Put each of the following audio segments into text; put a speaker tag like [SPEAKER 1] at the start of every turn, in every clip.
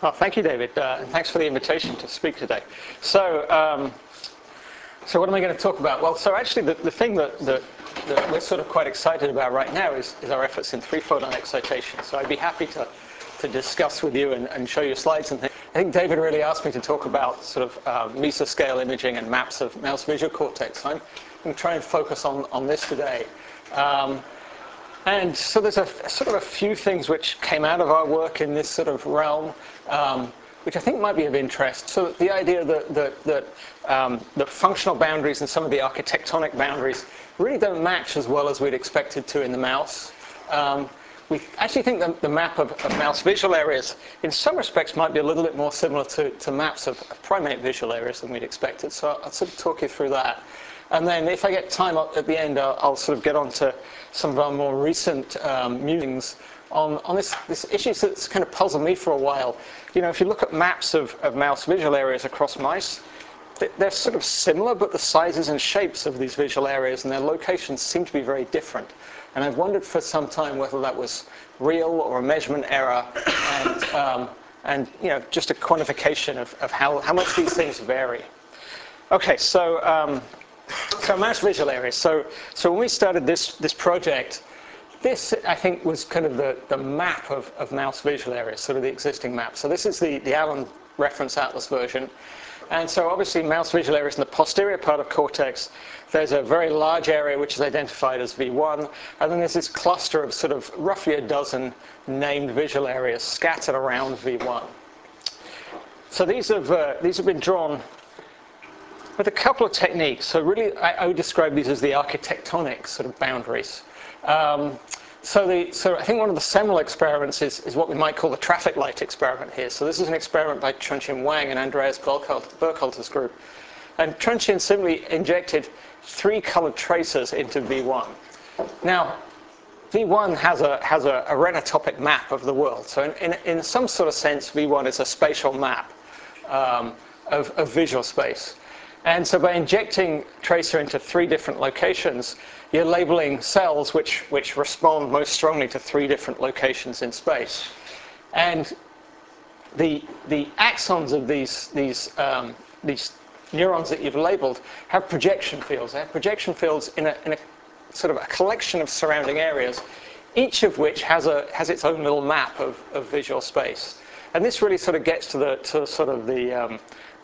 [SPEAKER 1] Well, thank you, David, and thanks for the invitation to speak today. So what am I going to talk about? Well, so actually the thing that we're sort of quite excited about right now is our efforts in three-photon excitation. So I'd be happy to discuss with you and show you slides and things. I think David really asked me to talk about sort of mesoscale imaging and maps of mouse visual cortex. I'm going to try and focus on this today. And so there's a sort of a few things which came out of our work in this sort of realm, which I think might be of interest. So the idea that functional boundaries and some of the architectonic boundaries really don't match as well as we'd expected to in the mouse. We actually think that the map of mouse visual areas, in some respects, might be a little bit more similar to maps of primate visual areas than we'd expected. So I'll sort of talk you through that. And then if I get time at the end, I'll sort of get on to some of our more recent musings on this issue that's kind of puzzled me for a while. You know, if you look at maps of mouse visual areas across mice, they're sort of similar, but the sizes and shapes of these visual areas and their locations seem to be very different. And I've wondered for some time whether that was real or a measurement error, and you know, just a quantification of how much these things vary. Okay, so mouse visual areas. So when we started this project, this, I think, was kind of the map of mouse visual areas, sort of the existing map. So this is the Allen Reference Atlas version. And so obviously mouse visual areas in the posterior part of cortex, there's a very large area which is identified as V1. And then there's this cluster of sort of roughly a dozen named visual areas scattered around V1. So these have been drawn with a couple of techniques. So really, I would describe these as the architectonic sort of boundaries. So I think one of the seminal experiments is what we might call the traffic light experiment here. So this is an experiment by Chunqian Wang and Andreas Burkhalter's group. And Chunqian simply injected 3 colored tracers into V1. Now, V1 has a renotopic map of the world. So in some sort of sense, V1 is a spatial map of visual space. And so by injecting tracer into 3 different locations, you're labeling cells which respond most strongly to 3 different locations in space. And the axons of these neurons that you've labeled have projection fields. They have projection fields in a sort of a collection of surrounding areas, each of which has its own little map of visual space. And this really sort of gets to sort of the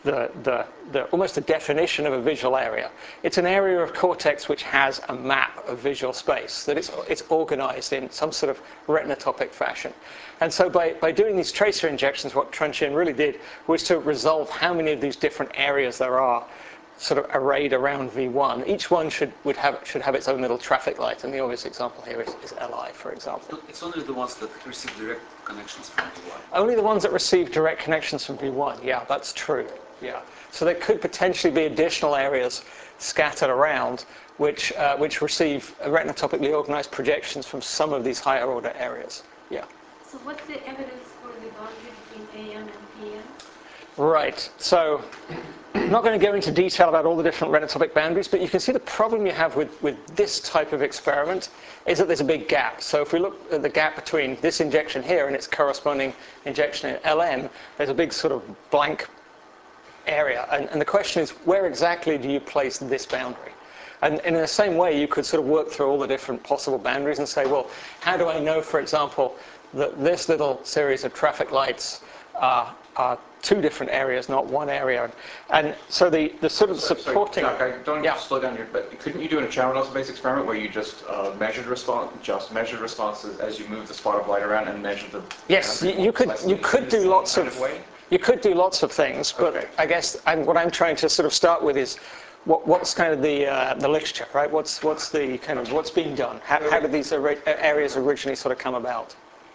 [SPEAKER 1] almost a definition of a visual area. It's an area of cortex which has a map of visual space, that it's organized in some sort of retinotopic fashion. And so by doing these tracer injections, what Chunqian really did was to resolve how many of these different areas there are sort of arrayed around V1. Each one should have its own little traffic light, and the obvious example here is Li, for example.
[SPEAKER 2] It's only the ones that receive direct connections from V1.
[SPEAKER 1] Only the ones that receive direct connections from V1, yeah, that's true. Yeah, so there could potentially be additional areas scattered around which receive retinotopically organized projections from some of these higher order areas. Yeah.
[SPEAKER 3] So what's the evidence for the boundary between AM and PM?
[SPEAKER 1] Right. So I'm not going to go into detail about all the different renotopic boundaries, but you can see the problem you have with this type of experiment is that there's a big gap. So if we look at the gap between this injection here and its corresponding injection in LM, there's a big sort of blank area. And the question is, where exactly do you place this boundary? And in the same way, you could sort of work through all the different possible boundaries and say, well, how do I know, for example, that this little series of traffic lights are 2 different areas, not 1 area? And so the sort of supporting...
[SPEAKER 4] Jack, I don't need to slow down here, but couldn't you do a Chamadov-based experiment where you just measured responses as you move the spot of light around and measured the...
[SPEAKER 1] Yes, you could do lots of... You could do lots of things, but okay. I guess what I'm trying to sort of start with is what's kind of the literature, right? What's the kind of what's being done? How did these areas originally sort of come about?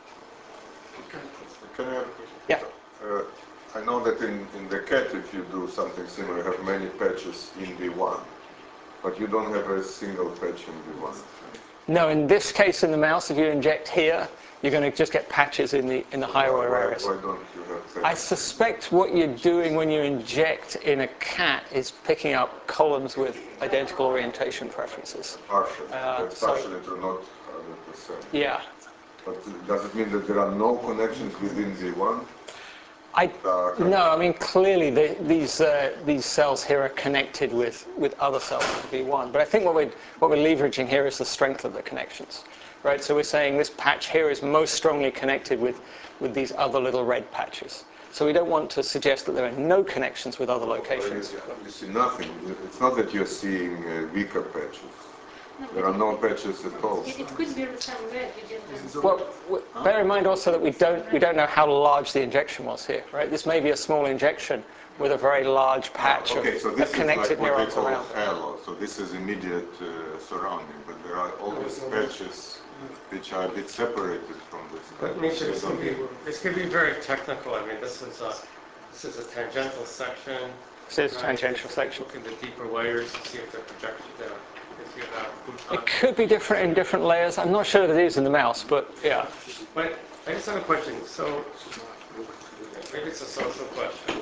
[SPEAKER 5] Can I have a question?
[SPEAKER 1] Yeah.
[SPEAKER 5] I know that in the cat, if you do something similar, you have many patches in V1, but you don't have a single patch in V1.
[SPEAKER 1] No, in this case, in the mouse, if you inject here, you're going to just get patches in the higher order areas.
[SPEAKER 5] Why don't you have patches?
[SPEAKER 1] I suspect what you're doing when you inject in a cat is picking up columns with identical orientation preferences.
[SPEAKER 5] Partially. That's partially true, not 100%.
[SPEAKER 1] Yeah.
[SPEAKER 5] But does it mean that there are no connections within V1?
[SPEAKER 1] No, I mean clearly these cells here are connected with other cells in V1. But I think what we're leveraging here is the strength of the connections, right? So we're saying this patch here is most strongly connected with these other little red patches. So we don't want to suggest that there are no connections with other locations.
[SPEAKER 5] You see nothing. It's not that you're seeing weaker patches. There are no patches at all.
[SPEAKER 3] It could be some red, you just don't.
[SPEAKER 1] Well, bear in mind also that we don't know how large the injection was here, right? This may be a small injection with a very large patch
[SPEAKER 5] Okay, so this
[SPEAKER 1] of connected
[SPEAKER 5] is like what
[SPEAKER 1] neurons
[SPEAKER 5] they call
[SPEAKER 1] around.
[SPEAKER 5] halo. So this is immediate surrounding, but there are all these patches which are a bit separated from this.
[SPEAKER 6] But Misha, this could be very technical. I mean, this is a tangential section.
[SPEAKER 1] This is a tangential section.
[SPEAKER 6] Look in the deeper layers to see if the projection there. If you have
[SPEAKER 1] It could be different in different layers. I'm not sure that it is in the mouse, but yeah.
[SPEAKER 6] But I just have a question. So maybe it's a social question.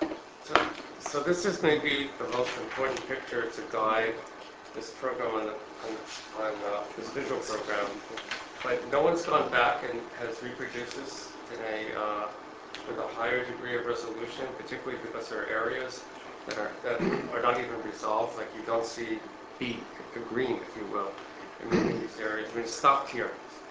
[SPEAKER 6] So this is maybe the most important picture to guide this program on this visual program. But no one's gone back and has reproduced this in with a higher degree of resolution, particularly because there are areas that are not even resolved. Like you don't see the green, if you will, in many of these areas. I mean, it's stopped here.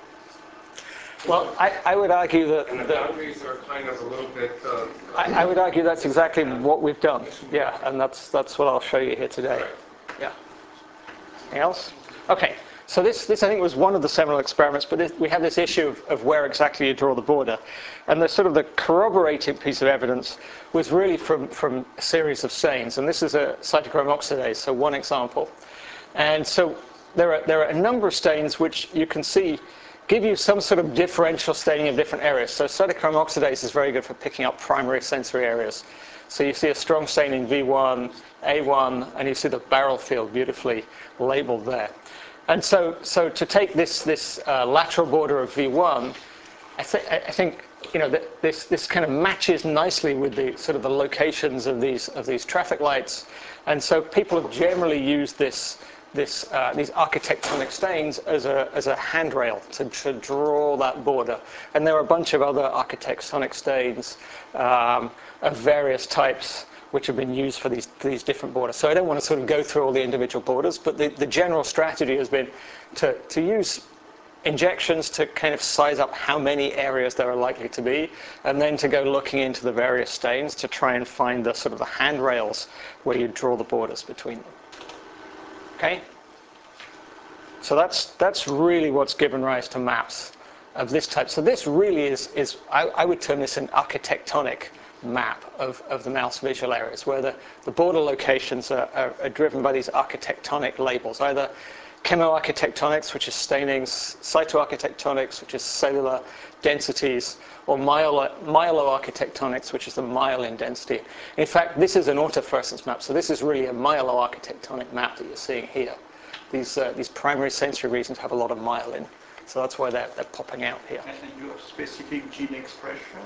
[SPEAKER 1] Well, I would argue that...
[SPEAKER 6] And the boundaries are kind of a little bit...
[SPEAKER 1] I would argue that's exactly what we've done. Yeah, and that's what I'll show you here today. Yeah. Anything else? Okay. So this I think was one of the seminal experiments, but we have this issue of where exactly you draw the border. And the sort of the corroborating piece of evidence was really from a series of stains. And this is a cytochrome oxidase, so one example. And so there are a number of stains which you can see give you some sort of differential staining of different areas. So cytochrome oxidase is very good for picking up primary sensory areas. So you see a strong stain in V1, A1, and you see the barrel field beautifully labeled there. And so to take this lateral border of V1, I think you know this kind of matches nicely with the sort of the locations of these traffic lights, and so people have generally used these architectonic stains as a handrail to draw that border. And there are a bunch of other architectonic stains of various types which have been used for these different borders. So I don't want to sort of go through all the individual borders, but the general strategy has been to use injections to kind of size up how many areas there are likely to be, and then to go looking into the various stains to try and find the sort of the handrails where you draw the borders between them. Okay? So that's really what's given rise to maps of this type. So this really is I would term this an architectonic map of the mouse visual areas, where the border locations are driven by these architectonic labels, either chemoarchitectonics, which is stainings, cytoarchitectonics, which is cellular densities, or myeloarchitectonics, which is the myelin density. In fact, this is an autofluorescence map, so this is really a myeloarchitectonic map that you're seeing here. These primary sensory regions have a lot of myelin, so that's why they're popping out here.
[SPEAKER 7] And you have specific gene expression?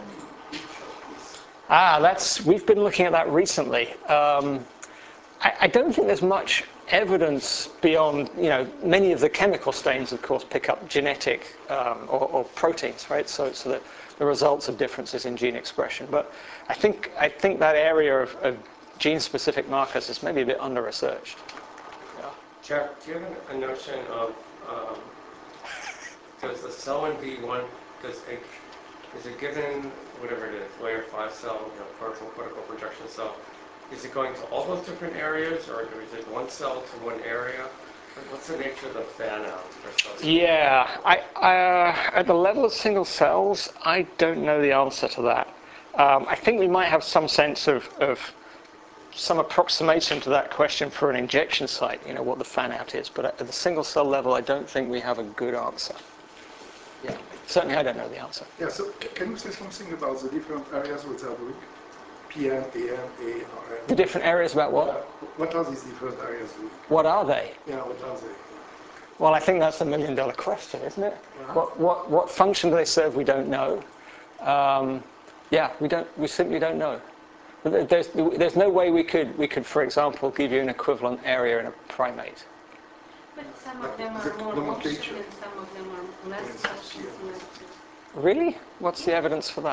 [SPEAKER 1] We've been looking at that recently. I don't think there's much evidence beyond, many of the chemical stains, of course, pick up genetic or proteins, right? So the results of differences in gene expression. But I think that area of gene-specific markers is maybe a bit under-researched. Yeah.
[SPEAKER 6] Jack, do you have a notion of, does the cell in V1, is it given, whatever it is, layer 5 cell, cortical projection cell, is it going to all those different areas, or is it one cell to one area? What's the nature of the fan out?
[SPEAKER 1] Yeah, at the level of single cells, I don't know the answer to that. I think we might have some sense of some approximation to that question for an injection site, what the fan out is. But at the single cell level, I don't think we have a good answer. Yeah, certainly I don't know the answer.
[SPEAKER 8] Yeah, so can you say something about the different areas which are doing? PM, AM, A, and RM.
[SPEAKER 1] The different areas about what?
[SPEAKER 8] What are these different areas doing?
[SPEAKER 1] What are they?
[SPEAKER 8] Yeah, what are they?
[SPEAKER 1] Well, I think that's the million-dollar question, isn't it? What function do they serve? We don't know. We simply don't know. There's no way we could, for example, give you an equivalent area in a primate.
[SPEAKER 3] But some of them are more motion and some of them are less motion.
[SPEAKER 1] Really? What's the evidence for that?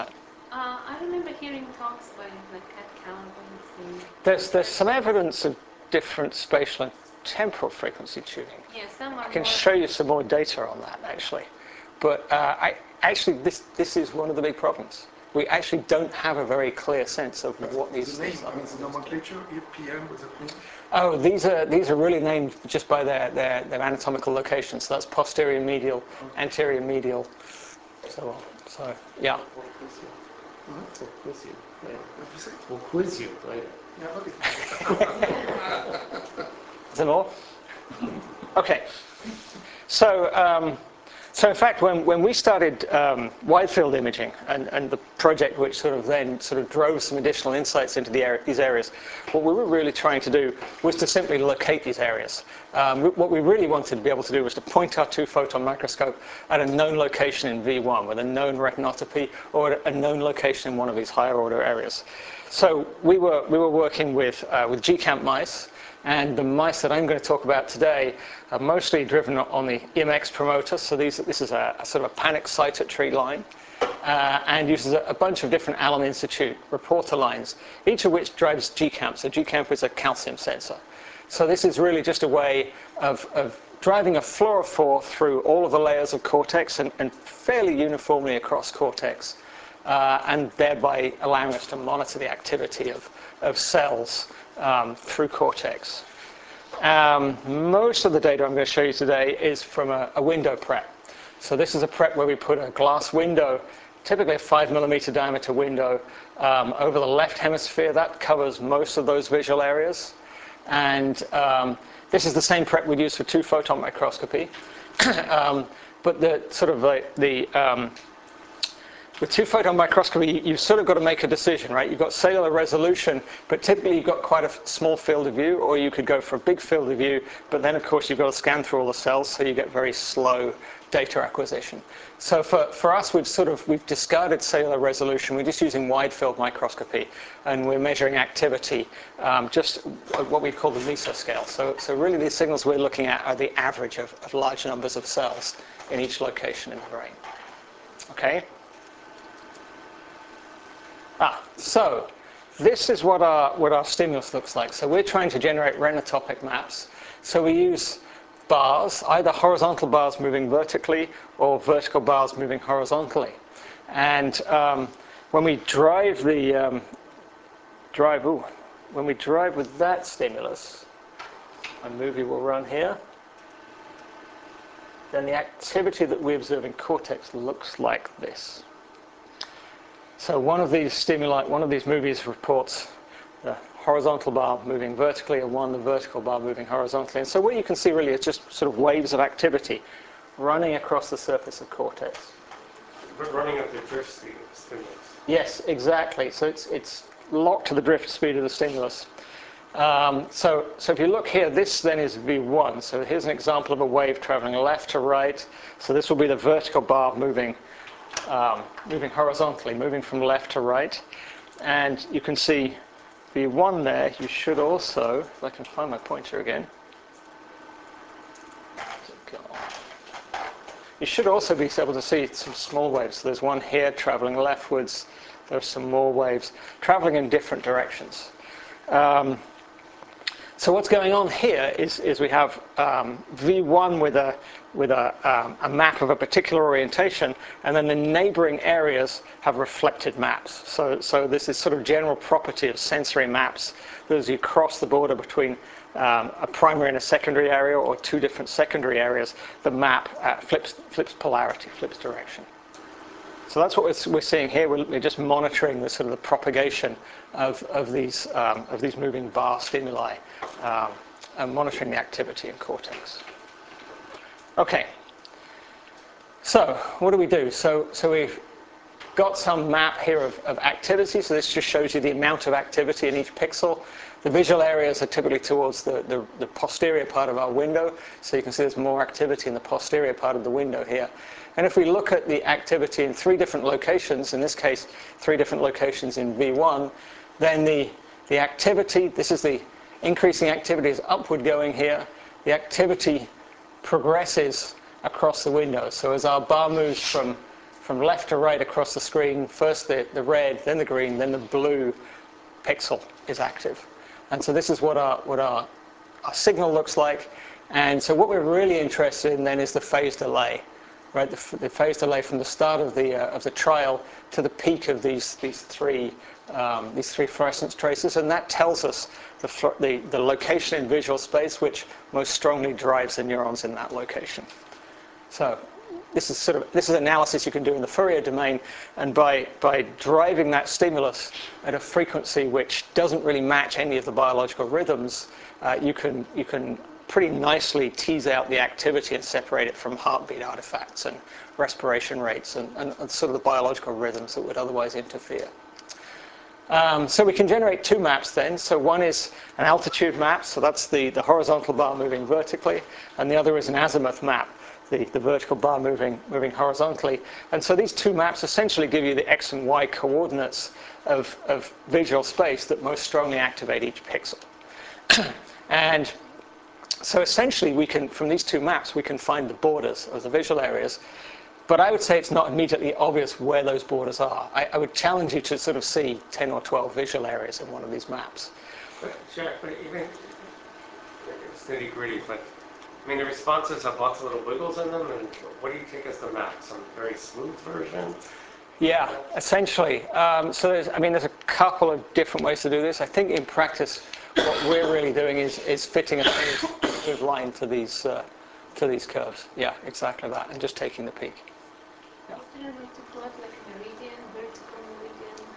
[SPEAKER 3] I remember hearing talks about like cat count and
[SPEAKER 1] There's some evidence of different spatial and temporal frequency tuning.
[SPEAKER 3] yeah, some are
[SPEAKER 1] I can
[SPEAKER 3] more.
[SPEAKER 1] show you some more data on that, actually. But this is one of the big problems. We actually don't have a very clear sense of what these
[SPEAKER 8] The name,
[SPEAKER 1] things
[SPEAKER 8] I
[SPEAKER 1] are.
[SPEAKER 8] mean, the nomenclature, EPM, was it mean?
[SPEAKER 1] Oh, these are really named just by their anatomical locations. So that's posterior medial, anterior medial, so on. So, yeah.
[SPEAKER 6] We'll quiz you.
[SPEAKER 8] What?
[SPEAKER 6] We'll quiz you later.
[SPEAKER 8] What did you say?
[SPEAKER 6] We'll quiz you later.
[SPEAKER 8] Yeah, okay.
[SPEAKER 1] Is there more? Okay. So, so in fact, when we started wide field imaging and the project which then drove some additional insights into these areas, what we were really trying to do was to simply locate these areas. What we really wanted to be able to do was to point our 2-photon microscope at a known location in V1 with a known retinotopy or a known location in one of these higher order areas. So we were working with GCamp mice. And the mice that I'm going to talk about today are mostly driven on the EMX promoter. So this is a sort of a panic cytometry line and uses a bunch of different Allen Institute reporter lines, each of which drives GCamp. So GCamp is a calcium sensor. So this is really just a way of driving a fluorophore through all of the layers of cortex and fairly uniformly across cortex, and thereby allowing us to monitor the activity of cells through cortex. Most of the data I'm going to show you today is from a window prep. So this is a prep where we put a glass window, typically a 5mm diameter window, over the left hemisphere. That covers most of those visual areas. And this is the same prep we'd use for 2-photon microscopy. But with 2-photon microscopy, you've sort of got to make a decision, right? You've got cellular resolution, but typically you've got quite a small field of view, or you could go for a big field of view, but then of course you've got to scan through all the cells, so you get very slow data acquisition. So for us, we've discarded cellular resolution. We're just using wide field microscopy, and we're measuring activity, just what we call the mesoscale. So really the signals we're looking at are the average of large numbers of cells in each location in the brain. Okay? So this is what our stimulus looks like. So we're trying to generate renotopic maps. So we use bars, either horizontal bars moving vertically or vertical bars moving horizontally. And when we drive with that stimulus, a movie will run here, then the activity that we observe in cortex looks like this. So one of these movies reports the horizontal bar moving vertically and the vertical bar moving horizontally. And so what you can see really is just sort of waves of activity running across the surface of cortex.
[SPEAKER 6] We're running at the drift speed of the stimulus.
[SPEAKER 1] Yes, exactly. So it's locked to the drift speed of the stimulus. So if you look here, this then is V1. So here's an example of a wave traveling left to right. So this will be the vertical bar moving horizontally, moving from left to right. And you can see V1 there. You should also, if I can find my pointer again, you should also be able to see some small waves. So there's one here traveling leftwards. There's some more waves traveling in different directions. So what's going on here is we have V1 with a map of a particular orientation, and then the neighboring areas have reflected maps. So this is sort of general property of sensory maps. As you cross the border between a primary and a secondary area, or two different secondary areas, the map flips polarity, flips direction. So that's what we're seeing here. We're just monitoring the sort of the propagation of these moving bar stimuli and monitoring the activity in cortex. Okay. So what do we do? So we've got some map here of activity. So this just shows you the amount of activity in each pixel. The visual areas are typically towards the posterior part of our window. So you can see there's more activity in the posterior part of the window here. And if we look at the activity in 3 different locations, in this case 3 different locations in V1, then the activity, this is the increasing activity, is upward going here. The activity progresses across the window. So as our bar moves from from left to right across the screen, first the red, then the green, then the blue pixel is active. And so this is what our signal looks like. And so what we're really interested in then is the phase delay, right? The phase delay from the start of the trial to the peak of these three fluorescence traces, and that tells us the location in visual space which most strongly drives the neurons in that location. So this is analysis you can do in the Fourier domain, and by driving that stimulus at a frequency which doesn't really match any of the biological rhythms, you can pretty nicely tease out the activity and separate it from heartbeat artifacts and respiration rates and sort of the biological rhythms that would otherwise interfere. So we can generate two maps then. So one is an altitude map, so that's the horizontal bar moving vertically, and the other is an azimuth map, the vertical bar moving horizontally. And so these two maps essentially give you the x and y coordinates of visual space that most strongly activate each pixel. And so essentially we can, from these two maps, we can find the borders of the visual areas. But I would say it's not immediately obvious where those borders are. I would challenge you to sort of see 10 or 12 visual areas in one of these maps.
[SPEAKER 6] Jack, but even, it's nitty gritty, but I mean, the responses have lots of little wiggles in them, and what do you take as the map? Some very smooth version?
[SPEAKER 1] Yeah, essentially. So there's a couple of different ways to do this. I think in practice, what we're really doing is fitting a smooth line to these curves. Yeah, exactly that, and just taking the peak. Yeah.
[SPEAKER 3] Is there a way to plot like a meridian, vertical meridian?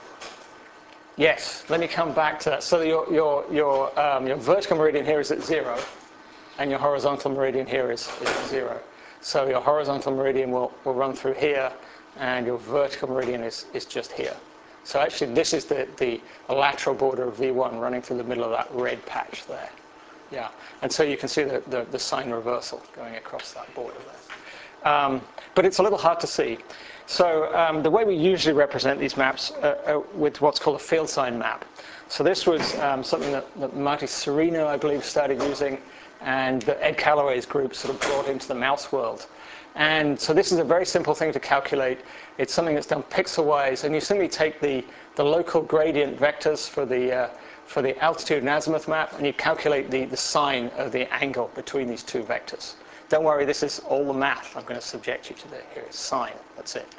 [SPEAKER 1] Yes, let me come back to that. So your vertical meridian here is at 0, and your horizontal meridian here is 0. So your horizontal meridian will run through here, and your vertical meridian is just here. So actually, this is the lateral border of V1 running through the middle of that red patch there. Yeah, and so you can see the sign reversal going across that border there. But it's a little hard to see. So the way we usually represent these maps with what's called a field sign map. So this was something that Marty Serino, I believe, started using, and that Ed Callaway's group sort of brought into the mouse world. And so this is a very simple thing to calculate. It's something that's done pixel-wise, and you simply take the local gradient vectors for the altitude and azimuth map, and you calculate the sine of the angle between these two vectors. Don't worry, this is all the math I'm going to subject you to here is sine, that's it.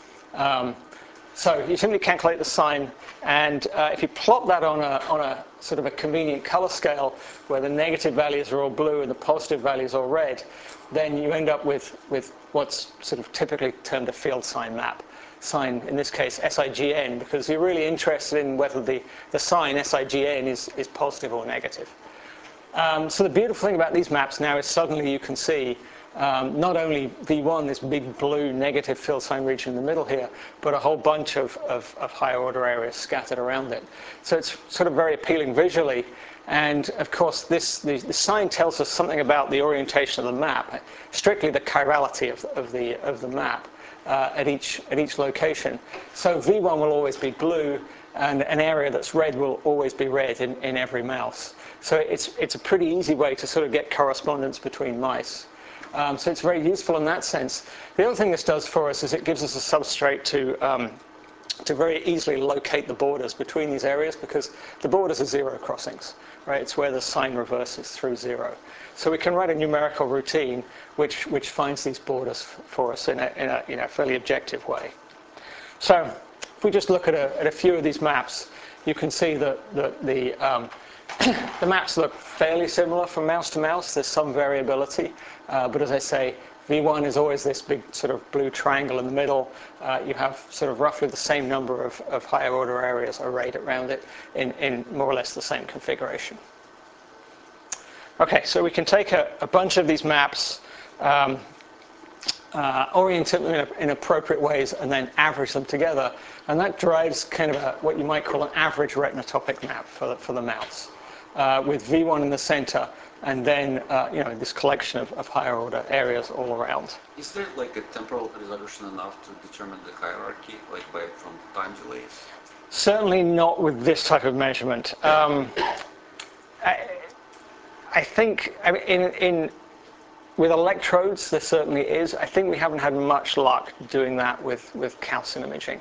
[SPEAKER 1] So you simply calculate the sine, and if you plot that on a sort of a convenient color scale where the negative values are all blue and the positive values are red, then you end up with what's sort of typically termed a field sign map. Sign, in this case, SIGN, because you're really interested in whether the sign SIGN is positive or negative. So the beautiful thing about these maps now is suddenly you can see not only V1, this big blue negative field sign region in the middle here, but a whole bunch of higher order areas scattered around it. So it's sort of very appealing visually. And of course, the sign tells us something about the orientation of the map, strictly the chirality of the map at each location. So V1 will always be blue, and an area that's red will always be red in every mouse. So it's a pretty easy way to sort of get correspondence between mice. So it's very useful in that sense. The other thing this does for us is it gives us a substrate to very easily locate the borders between these areas, because the borders are zero crossings, right? It's where the sign reverses through 0. So we can write a numerical routine which finds these borders for us in a fairly objective way. So if we just look at a few of these maps, you can see that the maps look fairly similar from mouse to mouse. There's some variability, but as I say, V1 is always this big sort of blue triangle in the middle. You have sort of roughly the same number of higher order areas arrayed around it in more or less the same configuration. Okay, so we can take a bunch of these maps, orient them in appropriate ways, and then average them together. And that drives kind of what you might call an average retinotopic map for the mouse, with V1 in the center, and then this collection of higher order areas all around.
[SPEAKER 2] Is there like a temporal resolution enough to determine the hierarchy, like from time delays?
[SPEAKER 1] Certainly not with this type of measurement. I think with electrodes, there certainly is. I think we haven't had much luck doing that with calcium imaging.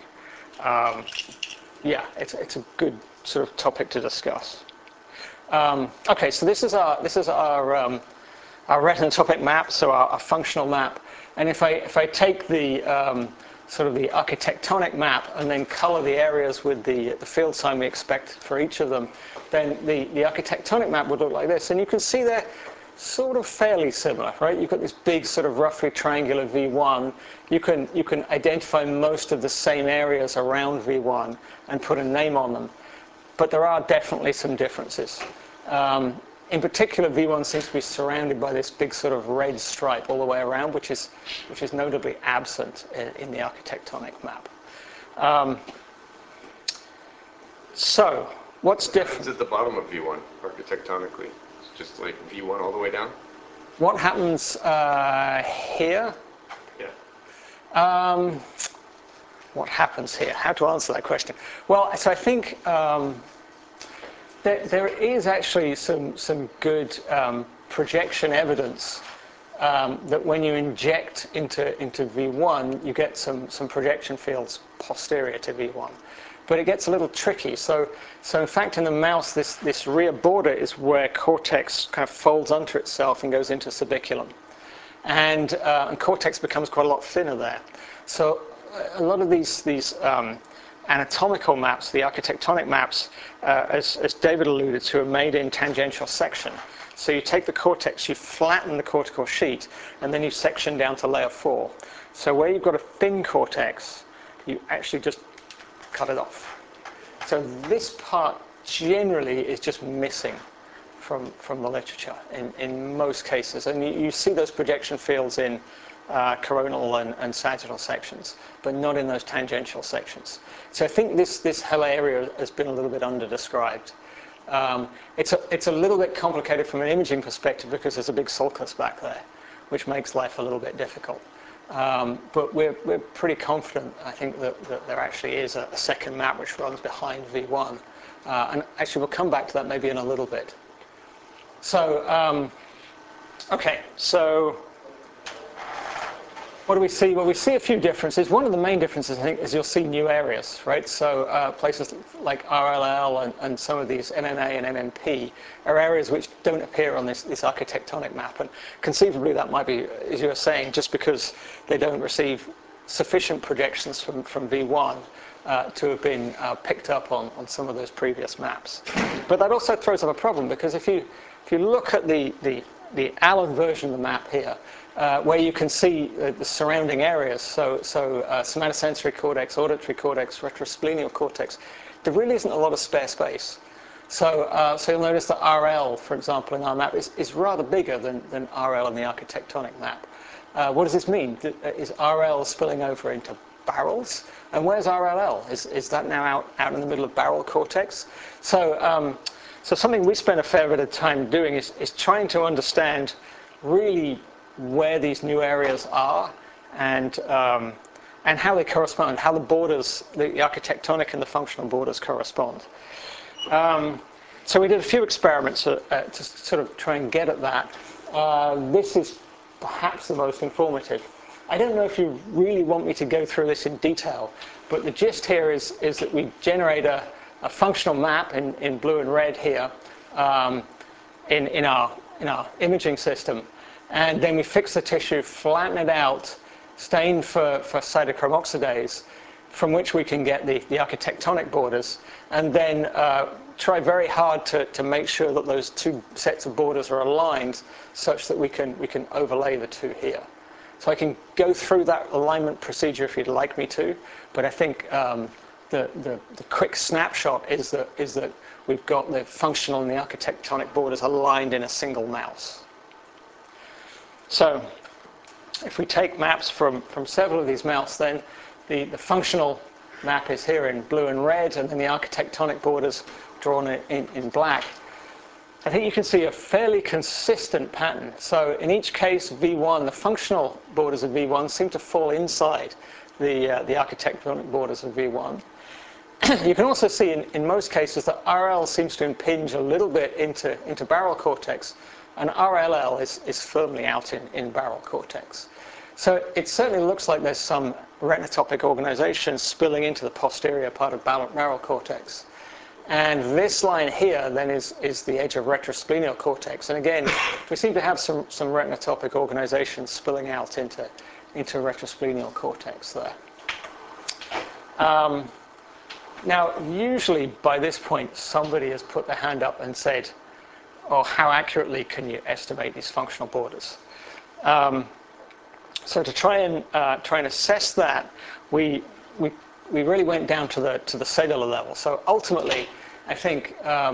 [SPEAKER 1] Yeah, it's a good sort of topic to discuss. Okay, so this is our retinotopic map, so our functional map. And if I take the sort of the architectonic map and then color the areas with the field sign we expect for each of them, then the architectonic map would look like this. And you can see they're sort of fairly similar, right? You've got this big sort of roughly triangular V1. You can identify most of the same areas around V1 and put a name on them. But there are definitely some differences. In particular, V1 seems to be surrounded by this big sort of red stripe all the way around, which is notably absent in the architectonic map. So, what's different?
[SPEAKER 9] It's at the bottom of V1, architectonically. It's just like V1 all the way down.
[SPEAKER 1] What happens here?
[SPEAKER 9] Yeah.
[SPEAKER 1] What happens here? How to answer that question? Well, so I think there is actually some good projection evidence that when you inject into V1, you get some projection fields posterior to V1. But it gets a little tricky. So in fact, in the mouse, this rear border is where cortex kind of folds onto itself and goes into subiculum. And cortex becomes quite a lot thinner there. So a lot of these anatomical maps, the architectonic maps, as David alluded to, are made in tangential section. So you take the cortex, you flatten the cortical sheet, and then you section down to layer 4. So where you've got a thin cortex, you actually just cut it off. So this part generally is just missing from the literature in most cases. And you see those projection fields in coronal and sagittal sections, but not in those tangential sections. So I think this whole area has been a little bit under-described. It's a little bit complicated from an imaging perspective because there's a big sulcus back there, which makes life a little bit difficult. But we're pretty confident, I think, that there actually is a second map which runs behind V1. And actually, we'll come back to that maybe in a little bit. So, okay, so what do we see? Well, we see a few differences. One of the main differences, I think, is you'll see new areas, right? So places like RLL and some of these MMA and MMP are areas which don't appear on this architectonic map. And conceivably, that might be, as you were saying, just because they don't receive sufficient projections from V1 to have been picked up on some of those previous maps. But that also throws up a problem, because if you look at the Allen version of the map here, where you can see the surrounding areas, so somatosensory cortex, auditory cortex, retrosplenial cortex, there really isn't a lot of spare space. So you'll notice that RL, for example, in our map is rather bigger than RL in the architectonic map. What does this mean? Is RL spilling over into barrels? And where's RLL? Is that now out in the middle of barrel cortex? So something we spend a fair bit of time doing is trying to understand really where these new areas are and how they correspond, how the borders, the architectonic and the functional borders correspond. So we did a few experiments to sort of try and get at that. This is perhaps the most informative. I don't know if you really want me to go through this in detail, but the gist here is that we generate a functional map in blue and red here in our imaging system. And then we fix the tissue, flatten it out, stain for cytochrome oxidase, from which we can get the architectonic borders, and then try very hard to make sure that those two sets of borders are aligned such that we can overlay the two here. So I can go through that alignment procedure if you'd like me to, but I think the quick snapshot is that we've got the functional and the architectonic borders aligned in a single mouse. So if we take maps from several of these mouse, then the functional map is here in blue and red, and then the architectonic borders drawn in black. I think you can see a fairly consistent pattern. So in each case, V1, the functional borders of V1 seem to fall inside the architectonic borders of V1. You can also see in most cases that RL seems to impinge a little bit into barrel cortex, and RLL is firmly out in barrel cortex. So it certainly looks like there's some retinotopic organization spilling into the posterior part of barrel cortex. And this line here then is the edge of retrosplenial cortex. And again, we seem to have some retinotopic organization spilling out into retrosplenial cortex there. Now, usually by this point, somebody has put their hand up and said, oh, how accurately can you estimate these functional borders? So to try and assess that, we really went down to the cellular level. So ultimately, I think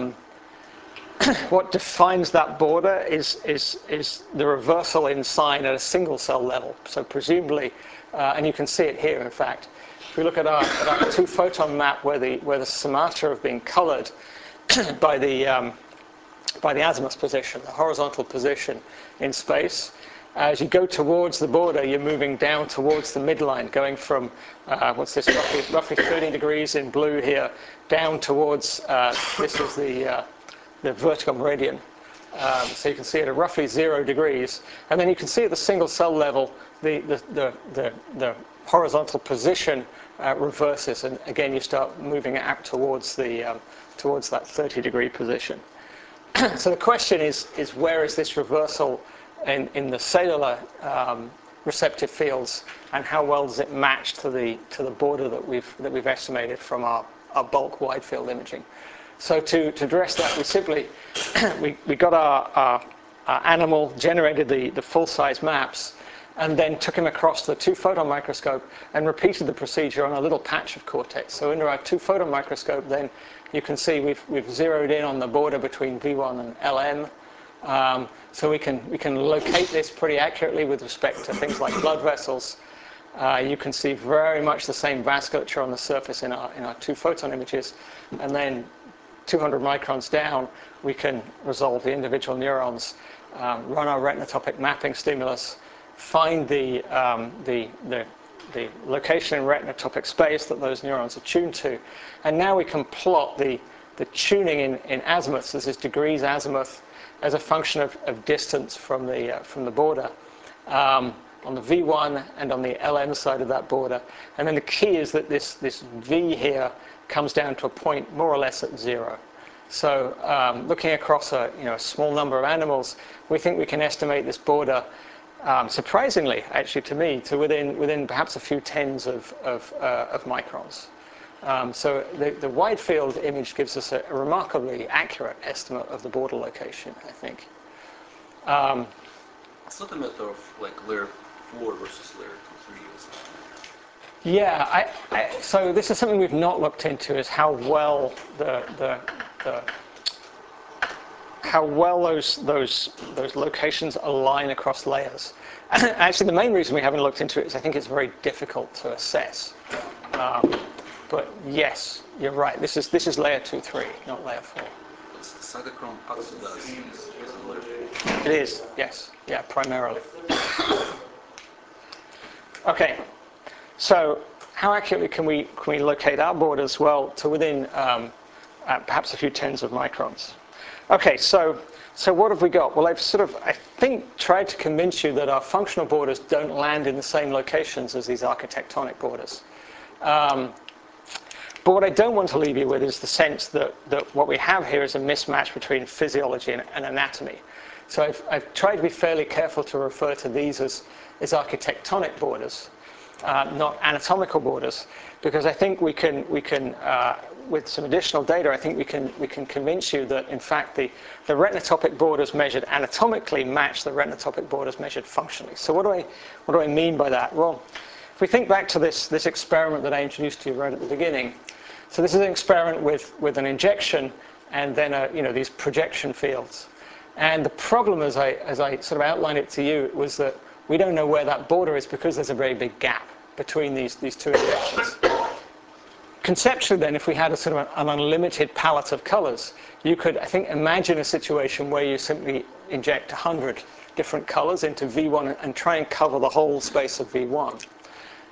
[SPEAKER 1] what defines that border is the reversal in sign at a single cell level. So presumably, and you can see it here, in fact, if we look at our two-photon map where the stomata have been colored by the azimuth position, the horizontal position in space. As you go towards the border, you're moving down towards the midline, going from, what's this, roughly 30 degrees in blue here, down towards, this is the vertical meridian. So you can see it at roughly 0 degrees. And then you can see at the single cell level, the horizontal position reverses. And again, you start moving out towards that 30-degree position. So the question is where is this reversal in the cellular receptive fields, and how well does it match to the border that we've estimated from our bulk wide field imaging? So to address that, we simply we got our animal, generated the full size maps, and then took him across the two-photon microscope and repeated the procedure on a little patch of cortex. So under our two-photon microscope, then you can see we've zeroed in on the border between V1 and LM. So we can locate this pretty accurately with respect to things like blood vessels. You can see very much the same vasculature on the surface in our two-photon images, and then 200 microns down, we can resolve the individual neurons, run our retinotopic mapping stimulus, find the location in retinotopic space that those neurons are tuned to, and now we can plot the tuning in azimuths. This is degrees azimuth as a function of distance from the border on the V1 and on the LM side of that border. And then the key is that this V here comes down to a point more or less at 0. So looking across a small number of animals, we think we can estimate this border, surprisingly, actually to me, to within perhaps a few tens of microns. So the wide field image gives us a remarkably accurate estimate of the border location, I think.
[SPEAKER 2] It's not a matter of like layer 4 versus layer 2, 3 or something.
[SPEAKER 1] Yeah, so this is something we've not looked into, is how well those locations align across layers. Actually, the main reason we haven't looked into it is I think it's very difficult to assess. But yes, you're right. This is layer 2, 3, not layer 4.
[SPEAKER 2] It's cytochrome oxidase is a layer 4.
[SPEAKER 1] It is, yes. Yeah, primarily. Okay. So how accurately can we locate our borders? Well, to within perhaps a few tens of microns. Okay, so what have we got? Well, I've I think, tried to convince you that our functional borders don't land in the same locations as these architectonic borders. But what I don't want to leave you with is the sense that what we have here is a mismatch between physiology and anatomy. So I've tried to be fairly careful to refer to these as architectonic borders, not anatomical borders, because I think we can with some additional data, I think we can convince you that in fact the retinotopic borders measured anatomically match the retinotopic borders measured functionally. So what do I mean by that? Well, if we think back to this experiment that I introduced to you right at the beginning, so this is an experiment with an injection and then these projection fields. And the problem, as I sort of outlined it to you, was that we don't know where that border is because there's a very big gap between these two injections. Conceptually, then, if we had an unlimited palette of colors, you could, I think, imagine a situation where you simply inject 100 different colors into V1 and try and cover the whole space of V1.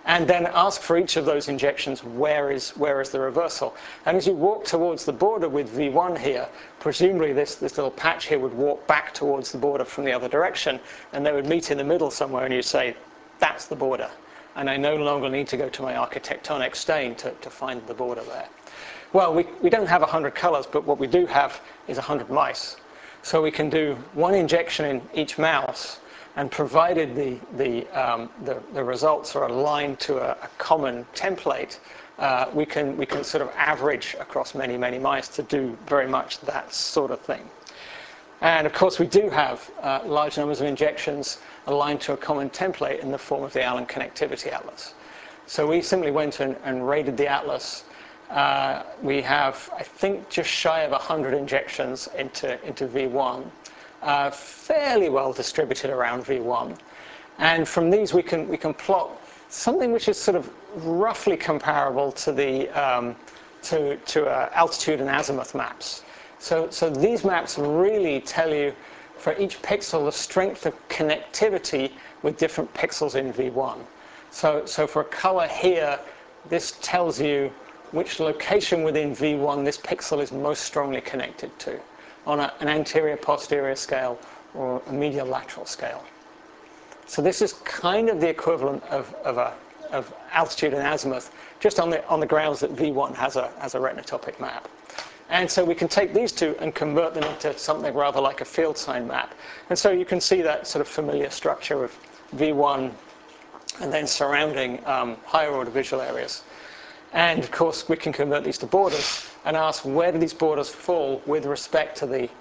[SPEAKER 1] and then ask for each of those injections, where is the reversal? And as you walk towards the border with V1 here, presumably this little patch here would walk back towards the border from the other direction, and they would meet in the middle somewhere, and you'd say, that's the border. And I no longer need to go to my architectonic stain to find the border there. Well, we don't have 100 colors, but what we do have is 100 mice. So we can do one injection in each mouse, and provided the results are aligned to a common template, we can sort of average across many, many mice to do very much that sort of thing. And of course, we do have large numbers of injections aligned to a common template in the form of the Allen Connectivity Atlas. So we simply went and rated the atlas. We have, I think, just shy of 100 injections into V1. Fairly well distributed around V1, and from these we can plot something which is sort of roughly comparable to the altitude and azimuth maps. So these maps really tell you for each pixel the strength of connectivity with different pixels in V1. So for a color here, this tells you which location within V1 this pixel is most strongly connected to, on an anterior-posterior scale or a medial-lateral scale. So this is kind of the equivalent of altitude and azimuth, just on the grounds that V1 has a retinotopic map. And so we can take these two and convert them into something rather like a field sign map. And so you can see that sort of familiar structure of V1 and then surrounding higher order visual areas. And of course, we can convert these to borders and ask where do these borders fall with respect to the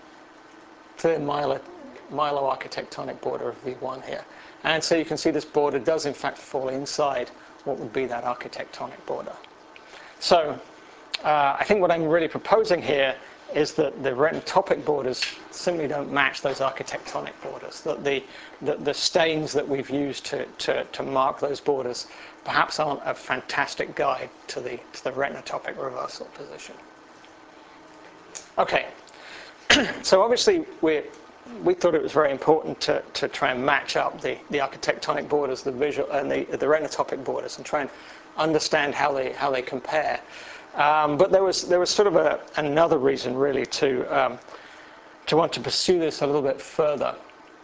[SPEAKER 1] milo-architectonic border of V1 here. And so you can see this border does in fact fall inside what would be that architectonic border. So I think what I'm really proposing here is that the retinotopic borders simply don't match those architectonic borders, that the stains that we've used to mark those borders perhaps aren't a fantastic guide to the retinotopic reversal position. Okay, so obviously we thought it was very important to try and match up the architectonic borders, the visual and the retinotopic borders, and try and understand how they compare. But there was sort of another reason really to want to pursue this a little bit further.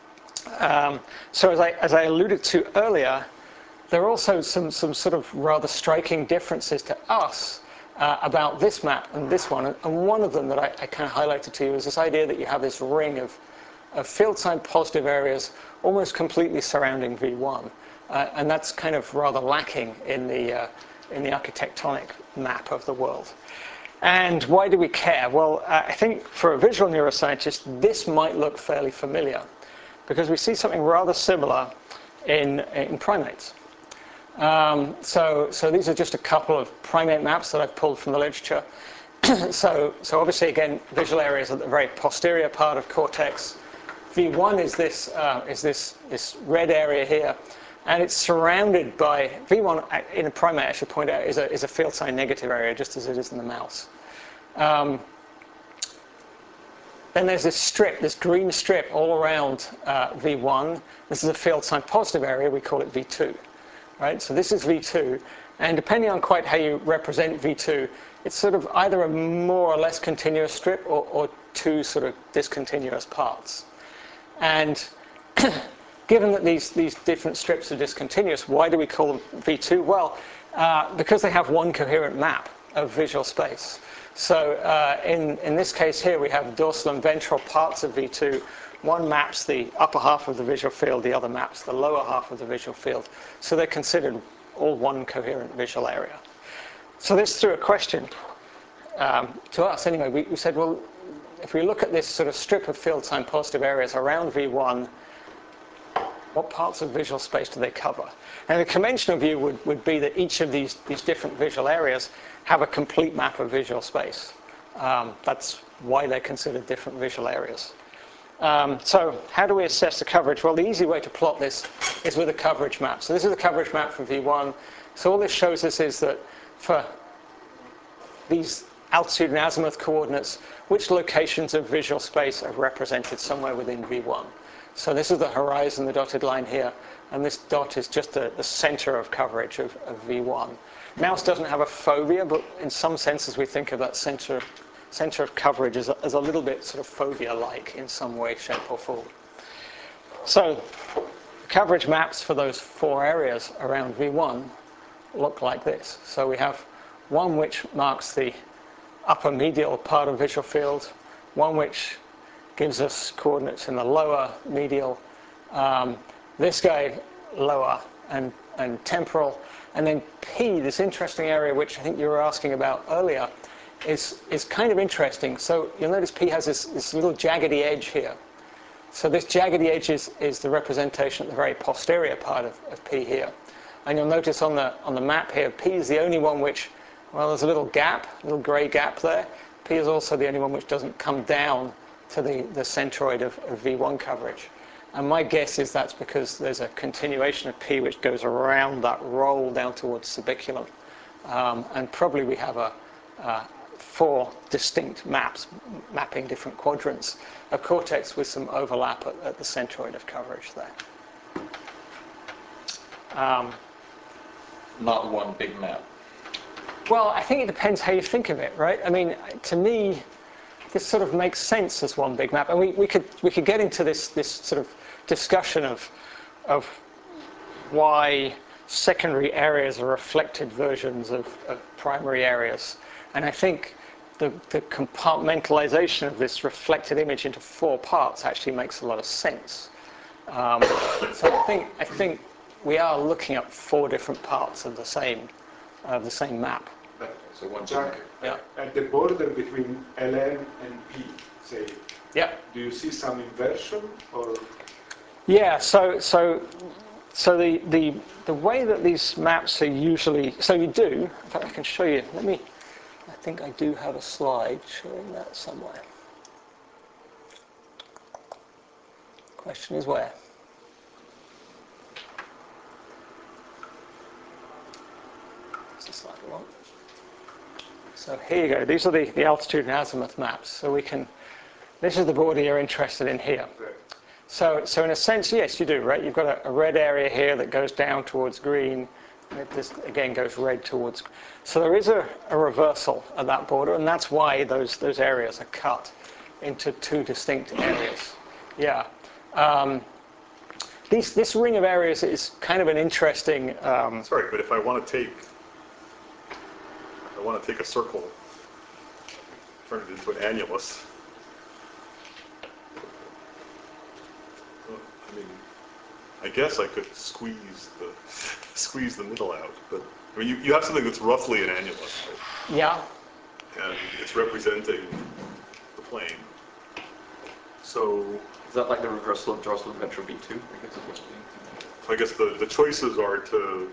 [SPEAKER 1] So as I alluded to earlier, there are also some sort of rather striking differences to us about this map and this one. And one of them that I kind of highlighted to you is this idea that you have this ring of field sign positive areas almost completely surrounding V1. And that's kind of rather lacking in the architectonic map of the world. And why do we care? Well, I think for a visual neuroscientist, this might look fairly familiar because we see something rather similar in primates. So these are just a couple of primate maps that I've pulled from the literature. So obviously, again, visual areas at the very posterior part of cortex. V1 is this red area here, and it's surrounded by V1 in a primate. I should point out is a field sign negative area, just as it is in the mouse. Then there's this strip, this green strip all around V1. This is a field sign positive area. We call it V2. Right? So this is V2, and depending on quite how you represent V2, it's sort of either a more or less continuous strip or two sort of discontinuous parts. And given that these different strips are discontinuous, why do we call them V2? Well, because they have one coherent map of visual space. So in this case here, we have dorsal and ventral parts of V2. One maps the upper half of the visual field, the other maps the lower half of the visual field. So they're considered all one coherent visual area. So this threw a question to us anyway. We said, well, if we look at this sort of strip of field sign positive areas around V1, what parts of visual space do they cover? And the conventional view would be that each of these different visual areas have a complete map of visual space. That's why they're considered different visual areas. So how do we assess the coverage? Well, the easy way to plot this is with a coverage map. So this is a coverage map for V1. So all this shows us is that for these altitude and azimuth coordinates, which locations of visual space are represented somewhere within V1. So this is the horizon, the dotted line here, and this dot is just the center of coverage of V1. Mouse doesn't have a fovea, but in some senses we think of that center of coverage as a little bit sort of fovea-like in some way, shape, or form. So the coverage maps for those 4 areas around V1 look like this. So we have one which marks the upper medial part of visual field, one which gives us coordinates in the lower medial, this guy lower and temporal, and then P, this interesting area which I think you were asking about earlier, is kind of interesting. So you'll notice P has this little jaggedy edge here. So this jaggedy edge is the representation at the very posterior part of P here. And you'll notice on the map here, P is the only one which, well, there's a little gap, a little grey gap there. P is also the only one which doesn't come down to the centroid of V1 coverage. And my guess is that's because there's a continuation of P which goes around that roll down towards subiculum. And probably we have 4 distinct maps mapping different quadrants of cortex with some overlap at the centroid of coverage there.
[SPEAKER 4] Not one big map.
[SPEAKER 1] Well, I think it depends how you think of it, right? I mean, to me, this sort of makes sense as one big map, and we could get into this sort of discussion of why secondary areas are reflected versions of primary areas, and I think the compartmentalization of this reflected image into 4 parts actually makes a lot of sense. So I think we are looking at 4 different parts of the same map.
[SPEAKER 4] So one
[SPEAKER 8] Jack,
[SPEAKER 1] Yeah.
[SPEAKER 8] at the border between LN and P, say,
[SPEAKER 1] Yeah.
[SPEAKER 8] do you see some inversion or?
[SPEAKER 1] Yeah. So the way that these maps are usually, so you do. In fact, I can show you. I think I do have a slide showing that somewhere. Question is where? Is the slide wrong? So here you go. These are the altitude and azimuth maps. So this is the border you're interested in here. So in a sense, yes, you do, right? You've got a red area here that goes down towards green. And this, again, goes red towards... So there is a reversal at that border, and that's why those areas are cut into 2 distinct areas. Yeah. This ring of areas is kind of an interesting...
[SPEAKER 10] Sorry, but if I want to take a circle, turn it into an annulus. Well, I mean, I guess I could squeeze the middle out, but I mean, you have something that's roughly an annulus, right?
[SPEAKER 1] Yeah.
[SPEAKER 10] And it's representing the plane. So
[SPEAKER 4] Is that like the reversal of Jocelyn Vector B2?
[SPEAKER 10] I guess the choices are to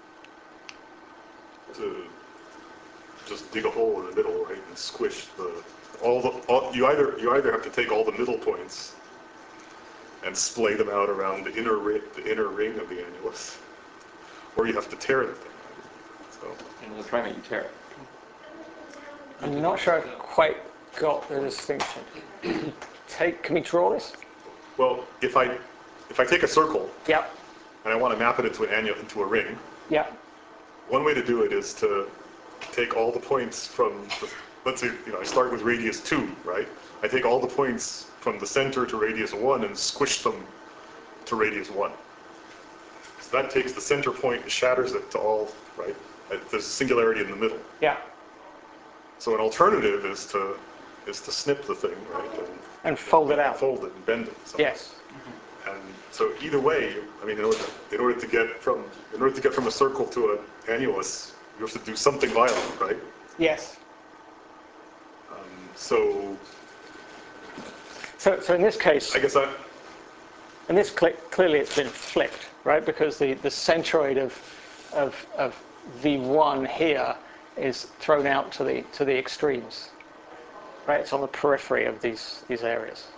[SPEAKER 10] just dig a hole in the middle, right, and squish you either have to take all the middle points and splay them out around the inner ring of the annulus, or you have to tear the thing. So.
[SPEAKER 4] And we'll try and make you tear it.
[SPEAKER 1] I'm not sure I've quite got the distinction. Can we draw this?
[SPEAKER 10] Well, if I take a circle,
[SPEAKER 1] Yep.
[SPEAKER 10] and I want to map it into a ring,
[SPEAKER 1] Yep.
[SPEAKER 10] one way to do it is to take all the points from, let's say, I start with radius 2, right? I take all the points from the center to radius 1 and squish them to radius 1. So that takes the center point and shatters it to all, right? There's a singularity in the middle.
[SPEAKER 1] Yeah.
[SPEAKER 10] So an alternative is to snip the thing, right?
[SPEAKER 1] And fold it out.
[SPEAKER 10] Fold it and bend it. Somehow.
[SPEAKER 1] Yes.
[SPEAKER 10] And so either way, I mean, in order to get from a circle to an annulus, you have to do something violent, right?
[SPEAKER 1] Yes.
[SPEAKER 10] So
[SPEAKER 1] in this case,
[SPEAKER 10] I guess
[SPEAKER 1] clearly it's been flipped, right? Because the centroid of V1 here is thrown out to the extremes, right? It's on the periphery of these areas.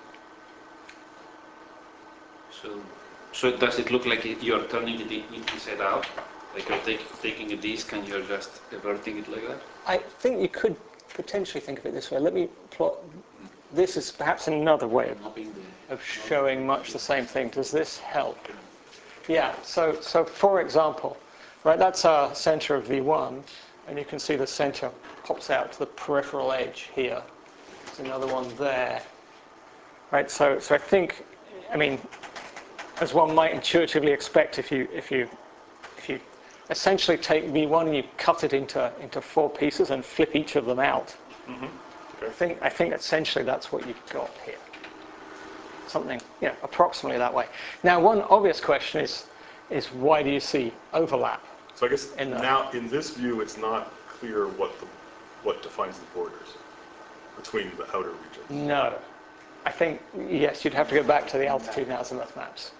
[SPEAKER 2] So does it look like you're turning it inside out? Like you're taking a disc and you're just everting it like that?
[SPEAKER 1] I think you could potentially think of it this way. Let me plot. This is perhaps another way of showing much the same thing. Does this help? Yeah, so for example, right, that's our center of V1, and you can see the center pops out to the peripheral edge here. There's another one there. Right, so I think, I mean, as one might intuitively expect, if you essentially take V1 and you cut it into 4 pieces and flip each of them out,
[SPEAKER 10] Okay.
[SPEAKER 1] I think essentially that's what you've got here. Something, approximately that way. Now, one obvious question is why do you see overlap?
[SPEAKER 10] So I guess
[SPEAKER 1] In the-
[SPEAKER 10] now in this view, it's not clear what defines the borders between the outer regions.
[SPEAKER 1] No. I think, yes, you'd have to go back to the altitude and azimuth maps.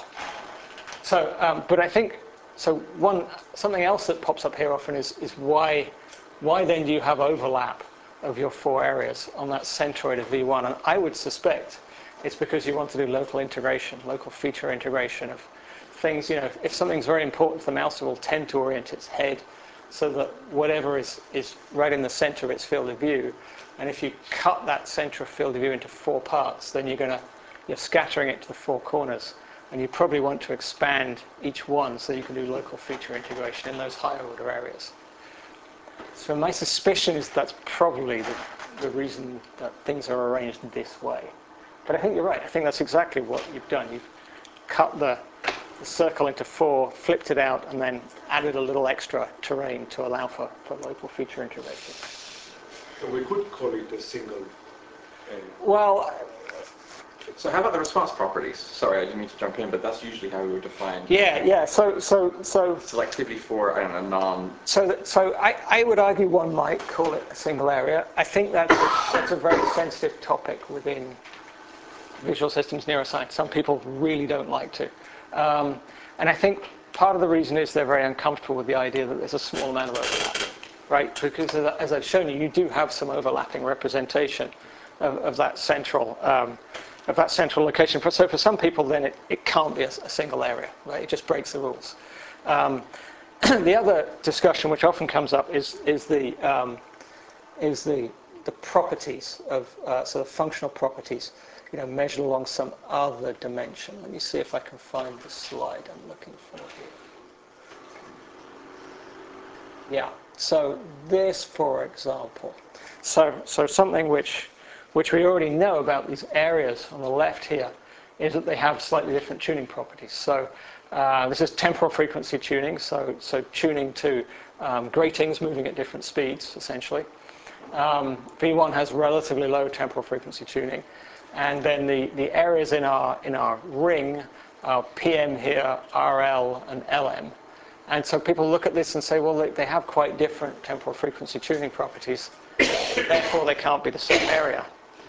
[SPEAKER 1] So, but I think, something else that pops up here often is why then do you have overlap of your 4 areas on that centroid of V1? And I would suspect it's because you want to do local integration, local feature integration of things. If something's very important, the mouse will tend to orient its head so that whatever is right in the center of its field of view. And if you cut that center of field of view into 4 parts, then you're scattering it to the 4 corners. And you probably want to expand each one so you can do local feature integration in those higher order areas. So my suspicion is that's probably the reason that things are arranged this way. But I think you're right. I think that's exactly what you've done. You've cut the circle into 4, flipped it out, and then added a little extra terrain to allow for local feature integration.
[SPEAKER 7] So we could call it a single area.
[SPEAKER 1] Well,
[SPEAKER 4] So how about the response properties? Sorry, I didn't mean to jump in, but that's usually how we would define
[SPEAKER 1] yeah. So
[SPEAKER 4] selectivity for, I don't know, non...
[SPEAKER 1] So I would argue one might call it a single area. I think that's a very sensitive topic within visual systems neuroscience. Some people really don't like to. And I think part of the reason is they're very uncomfortable with the idea that there's a small amount of overlap, right? Because as I've shown you, you do have some overlapping representation of that central location. So for some people, then it can't be a single area, right? It just breaks the rules. The other discussion which often comes up is the properties of sort of functional properties, measured along some other dimension. Let me see if I can find the slide I'm looking for here. Yeah. So this, for example, so something which we already know about these areas on the left here is that they have slightly different tuning properties. So this is temporal frequency tuning, so tuning to gratings moving at different speeds, essentially. V1 has relatively low temporal frequency tuning, and then the areas in our ring are PM here, RL, and LM. And so people look at this and say, well, they have quite different temporal frequency tuning properties, therefore they can't be the same area.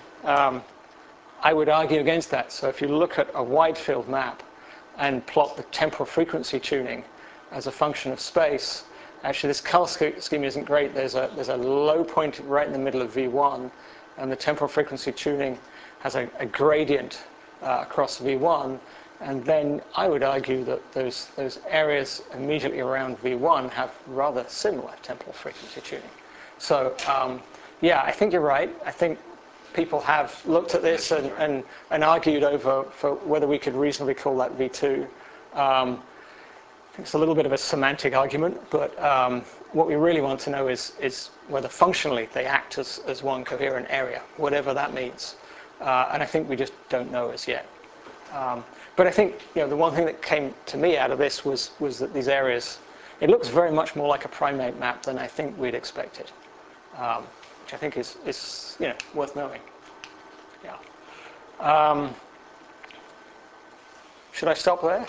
[SPEAKER 1] I would argue against that. So if you look at a wide field map and plot the temporal frequency tuning as a function of space, actually this color scheme isn't great. There's a low point right in the middle of V1, and the temporal frequency tuning has a gradient across V1. And then I would argue that those areas immediately around V1 have rather similar temporal frequency tuning. So yeah, I think you're right. I think people have looked at this and argued over for whether we could reasonably call that V2. I think it's a little bit of a semantic argument, but what we really want to know is whether functionally they act as one coherent area, whatever that means. And I think we just don't know as yet. But I think the one thing that came to me out of this was that these areas, it looks very much more like a primate map than I think we'd expected, which I think is worth knowing. Yeah. Should I stop there?